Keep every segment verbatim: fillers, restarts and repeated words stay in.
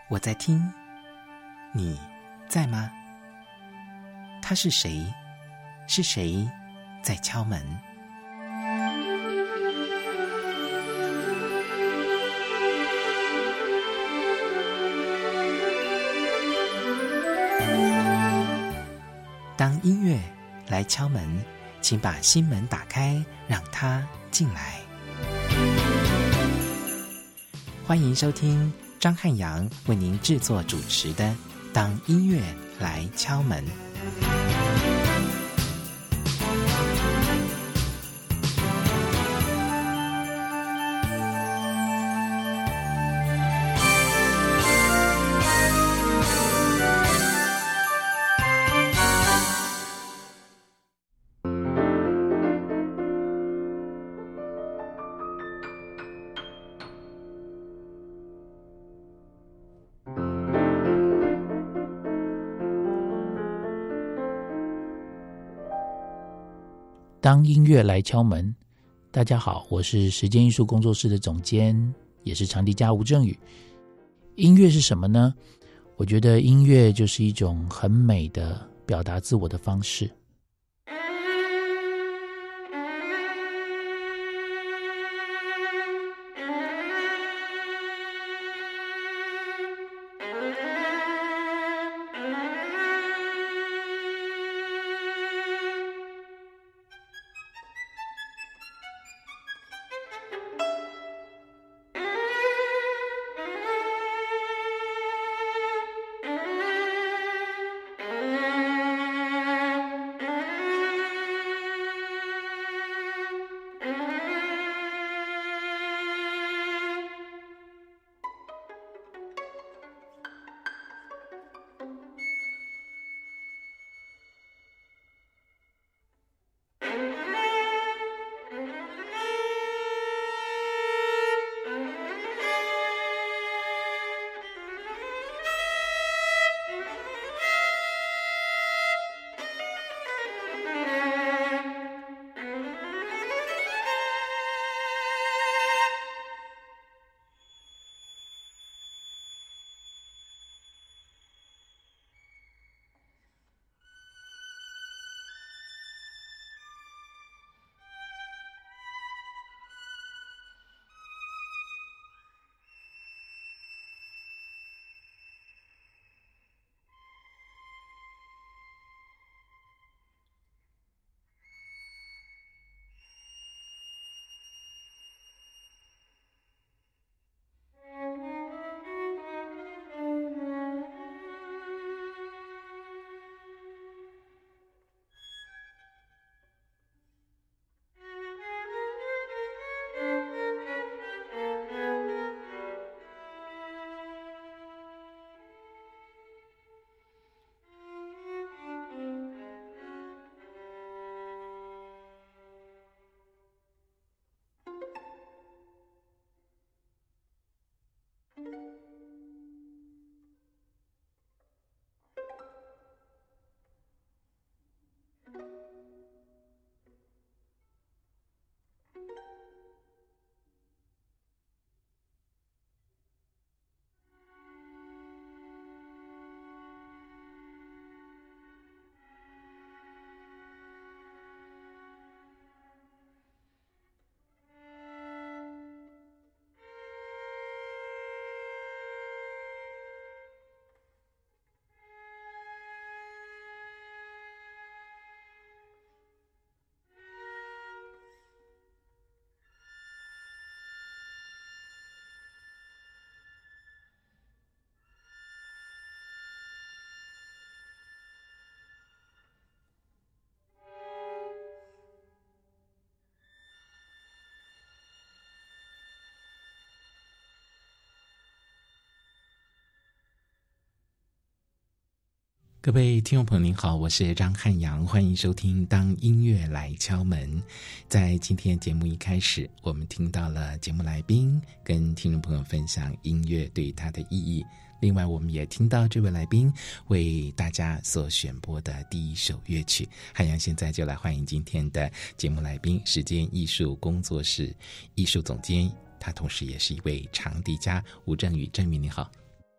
我在听，你在吗？他是谁？是谁在敲门？当音乐来敲门，请把心门打开，让它进来。欢迎收听张汉阳为您制作主持的《当音乐来敲门》。 当音乐来敲门，大家好，我是时间艺术工作室的总监，也是长笛家吴正宇。音乐是什么呢？我觉得音乐就是一种很美的表达自我的方式。 各位听众朋友您好，我是张汉阳，欢迎收听当音乐来敲门。在今天节目一开始，我们听到了节目来宾跟听众朋友分享音乐对他的意义，另外我们也听到这位来宾为大家所选播的第一首乐曲。汉阳现在就来欢迎今天的节目来宾，时间艺术工作室艺术总监，他同时也是一位长笛家吴正宇。正宇你好。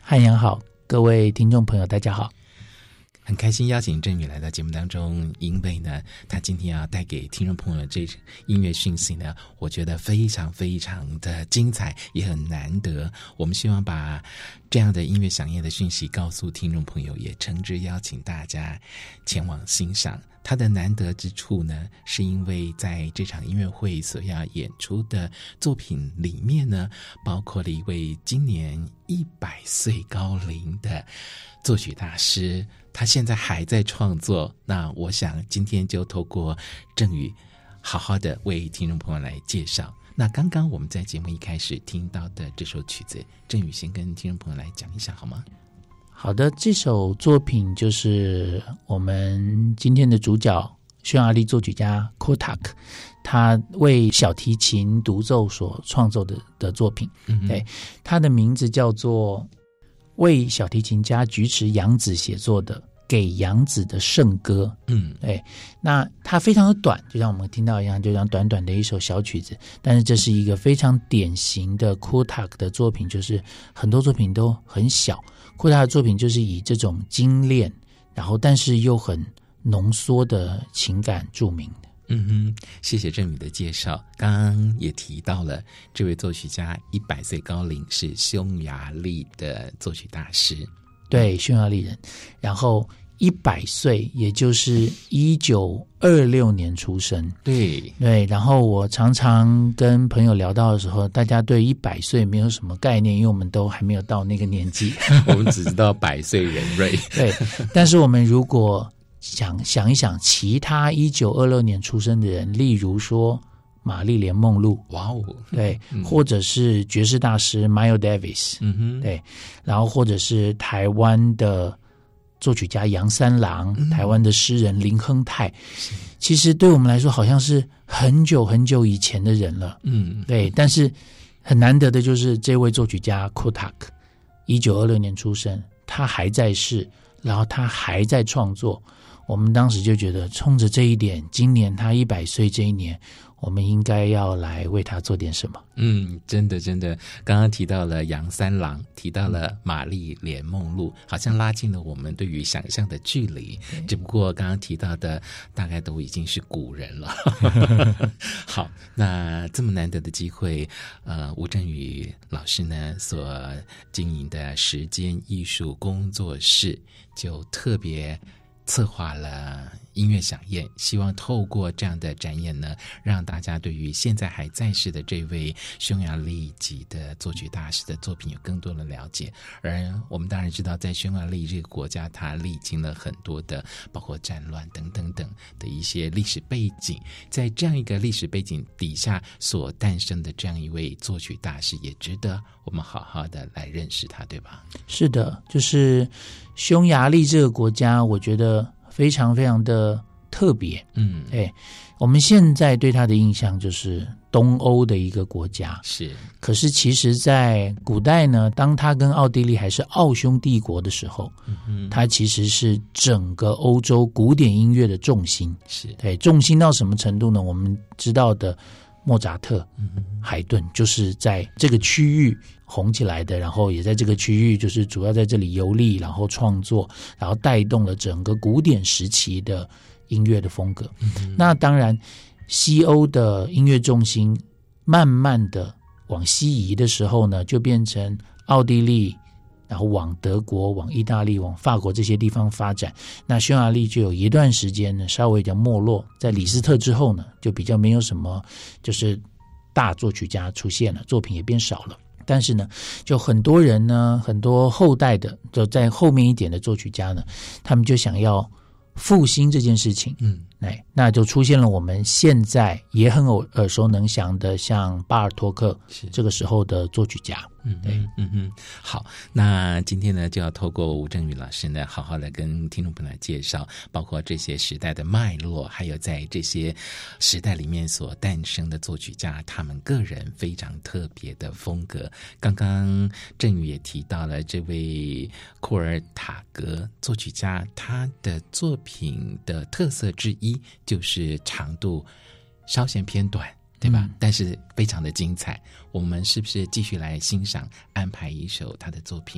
汉阳好，各位听众朋友大家好。 很开心邀请郑宇来到节目当中，因为呢他今天要带给听众朋友这音乐讯息呢，我觉得非常非常的精彩，也很难得。我们希望把这样的音乐响应的讯息告诉听众朋友，也诚挚邀请大家前往欣赏。它的难得之处呢，是因为在这场音乐会所要演出的作品里面呢，包括了一位今年一百岁高龄的作曲大师，他现在还在创作。那我想今天就透过郑宇好好的为听众朋友来介绍。那刚刚我们在节目一开始听到的这首曲子，郑宇先跟听众朋友来讲一下好吗？ 好的，这首作品就是我们今天的主角匈牙利作曲家 Kortács 他为小提琴独奏所创作的的作品。嗯，对，他的名字叫做为小提琴家菊池洋子写作的给洋子的圣歌。嗯，对，那它非常的短，就像我们听到一样，就像短短的一首小曲子，但是这是一个非常典型的 Kortács 的作品，就是很多作品都很小。Kortács 的作品就是以这种精炼，然后但是又很浓缩的情感著名的。 嗯哼，谢谢郑宇的介绍。刚刚也提到了这位作曲家一百岁高龄，是匈牙利的作曲大师。 对，匈牙利人。然后一百岁，也就是一九二六年出生。 对对，然后我常常跟朋友聊到的时候，大家对一百岁没有什么概念，因为我们都还没有到那个年纪， 我们只知道百岁人瑞。 对，但是我们如果想想一想，其他一九二六年出生的人，例如说玛丽莲梦露， 哇哦， 对，嗯、或者是爵士大师 Miles Davis， 嗯哼， 对，然后或者是台湾的作曲家杨三郎，嗯、台湾的诗人林亨泰，其实对我们来说好像是很久很久以前的人了，嗯，对，但是很难得的就是这位作曲家 Kortács， 一九二六年出生，他还在世，然后他还在创作。我们当时就觉得冲着这一点，今年他一百岁这一年，我们应该要来为他做点什么。 嗯，真的真的，刚刚提到了杨三郎，提到了玛丽莲梦露，好像拉近了我们对于想象的距离，只不过刚刚提到的大概都已经是古人了。好，那这么难得的机会，呃，吴镇宇老师呢所经营的时间艺术工作室就特别策划了音乐响宴，希望透过这样的展演呢，让大家对于现在还在世的这位匈牙利籍的作曲大师的作品有更多的了解。而我们当然知道，在匈牙利这个国家，它历经了很多的包括战乱等等等的一些历史背景，在这样一个历史背景底下所诞生的这样一位作曲大师，也值得我们好好的来认识他，对吧？ 是的，就是匈牙利这个国家，我觉得非常非常的特别。嗯，哎，我们现在对它的印象就是东欧的一个国家， 是。 可是其实在古代呢，当它跟奥地利还是奥匈帝国的时候，嗯，它其实是整个欧洲古典音乐的重心。 是， 对，重心到什么程度呢？我们知道的莫扎特、海顿就是在这个区域红起来的，然后也在这个区域就是主要在这里游历，然后创作，然后带动了整个古典时期的音乐的风格。嗯、那当然西欧的音乐重心慢慢的往西移的时候呢，就变成奥地利，然后往德国、往意大利、往法国这些地方发展。那匈牙利就有一段时间呢稍微比较没落，在李斯特之后呢就比较没有什么就是大作曲家出现了，作品也变少了。但是呢就很多人呢，很多后代的就在后面一点的作曲家呢，他们就想要复兴这件事情。嗯，哎，那就出现了我们现在也很耳熟能详的像巴尔托克这个时候的作曲家。 嗯，对，嗯嗯，好，那今天呢就要透过吴镇宇老师呢，好好的跟听众朋友来介绍，包括这些时代的脉络，还有在这些时代里面所诞生的作曲家，他们个人非常特别的风格。刚刚镇宇也提到了这位库尔塔格作曲家，他的作品的特色之一就是长度稍显偏短，对吧？嗯、但是非常的精彩。我们是不是继续来欣赏安排一首他的作品？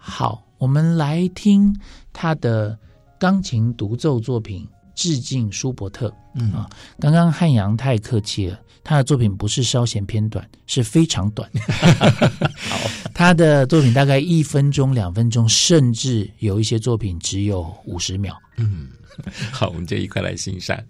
好，我们来听他的钢琴独奏作品致敬舒伯特。嗯啊，刚刚汉阳太客气了，他的作品不是稍显偏短，是非常短。好，他的作品大概一分钟、两分钟，甚至有一些作品只有五十秒。 嗯，好，我们就一块来欣赏。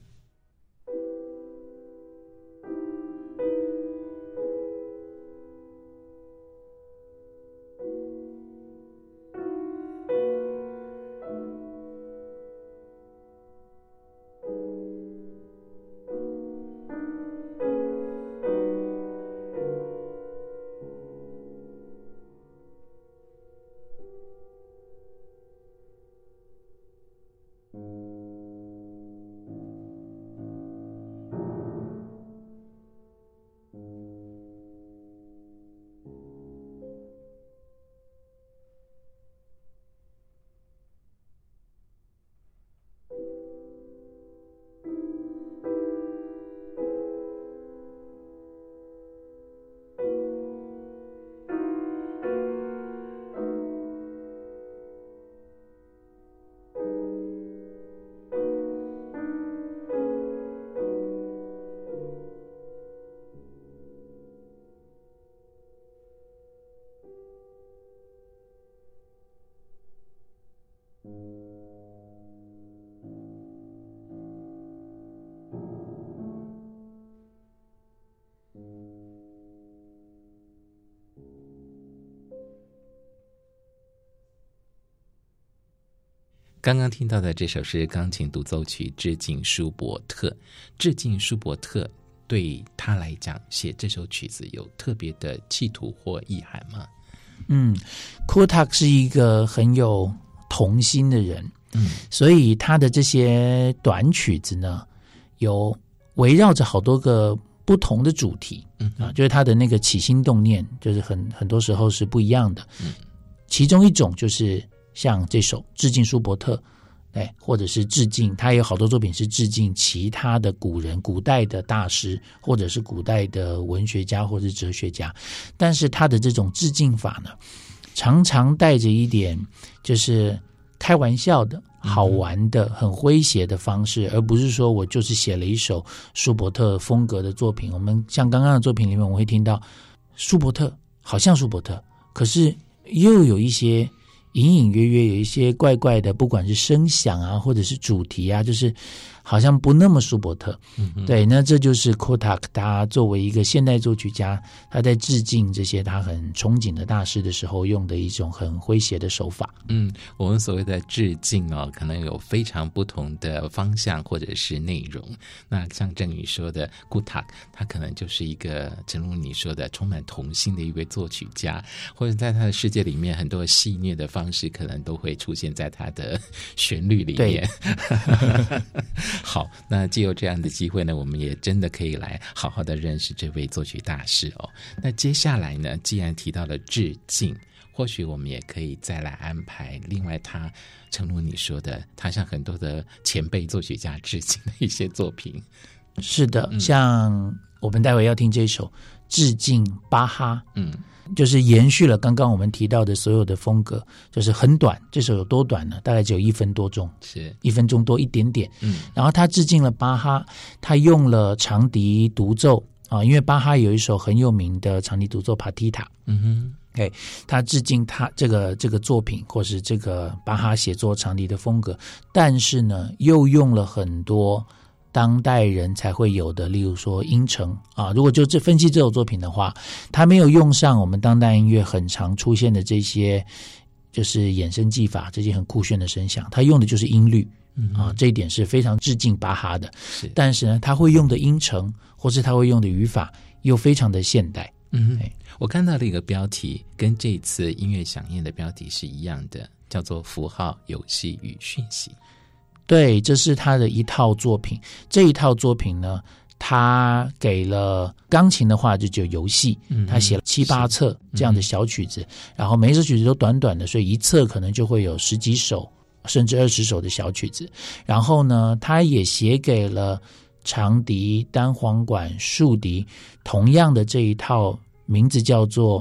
刚刚听到的这首是钢琴独奏曲致敬舒伯特。致敬舒伯特对他来讲写这首曲子有特别的企图或意涵吗？ 嗯 Kotak 是一个很有童心的人，嗯，所以他的这些短曲子呢，有围绕着好多个不同的主题，嗯啊，就是他的那个起心动念，就是很很多时候是不一样的。嗯，其中一种就是像这首致敬舒伯特，哎，或者是致敬，他有好多作品是致敬其他的古人、古代的大师，或者是古代的文学家或者是哲学家。但是他的这种致敬法呢，常常带着一点就是开玩笑的、好玩的、很诙谐的方式，而不是说我就是写了一首舒伯特风格的作品。我们像刚刚的作品里面，我们会听到舒伯特好像舒伯特，可是又有一些隐隐约约有一些怪怪的，不管是声响啊，或者是主题啊，就是好像不那么舒伯特。嗯，对，那这就是 Kotak 他作为一个现代作曲家，他在致敬这些他很憧憬的大师的时候，用的一种很诙谐的手法。 嗯，我们所谓的致敬哦，可能有非常不同的方向或者是内容。那像郑宇说的 Kotak， 他可能就是一个正如你说的充满童心的一位作曲家，或者在他的世界里面很多戏谑的方式可能都会出现在他的旋律里面。好，那藉由这样的机会呢，我们也真的可以来好好的认识这位作曲大师哦。那接下来呢，既然提到了致敬，或许我们也可以再来安排另外他诚如你说的，他向很多的前辈作曲家致敬的一些作品。 是的，嗯，像我们待会要听这首致敬巴哈，嗯，就是延续了刚刚我们提到的所有的风格，就是很短。这首有多短呢？大概只有一分多钟，是一分钟多一点点。嗯，然后他致敬了巴哈，他用了长笛独奏啊，因为巴哈有一首很有名的长笛独奏帕蒂塔。嗯哼。Okay, 他致敬他这个这个作品，或是这个巴哈写作长笛的风格，但是呢，又用了很多当代人才会有的，例如说音程啊。如果就这分析这首作品的话，他没有用上我们当代音乐很常出现的这些，就是衍生技法，这些很酷炫的声响，他用的就是音律。嗯啊，这一点是非常致敬巴哈的。是，但是呢，他会用的音程，或是他会用的语法，又非常的现代。 嗯，我看到了一个标题，跟这次音乐响宴的标题是一样的，叫做符号游戏与讯息。 对，这是他的一套作品。这一套作品呢，他给了钢琴的话就只有游戏，嗯，他写了七八册这样的小曲子，嗯，然后每一首曲子都短短的，所以一册可能就会有十几首甚至二十首的小曲子。然后呢，他也写给了长笛、单簧管、竖笛，同样的这一套名字叫做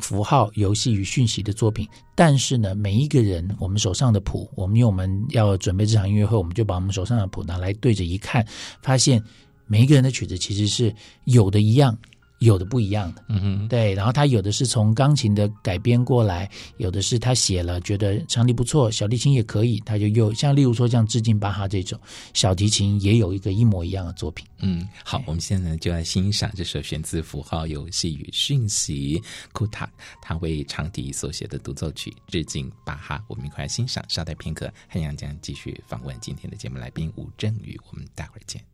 符号、游戏与讯息的作品，但是呢，每一个人我们手上的谱，我们因为我们要准备这场音乐会，我们就把我们手上的谱拿来对着一看，发现每一个人的曲子其实是有的一样，有的不一样的。嗯哼，对，然后他有的是从钢琴的改编过来，有的是他写了觉得长笛不错，小提琴也可以，他就又像例如说像致敬巴哈这种，小提琴也有一个一模一样的作品。 嗯，好，我们现在就来欣赏这首选自符号游戏与讯息 Kutak 他为长笛所写的独奏曲致敬巴哈，我们一块来欣赏。稍待片刻，汉阳将继续访问今天的节目来宾吴正宇，我们待会儿见。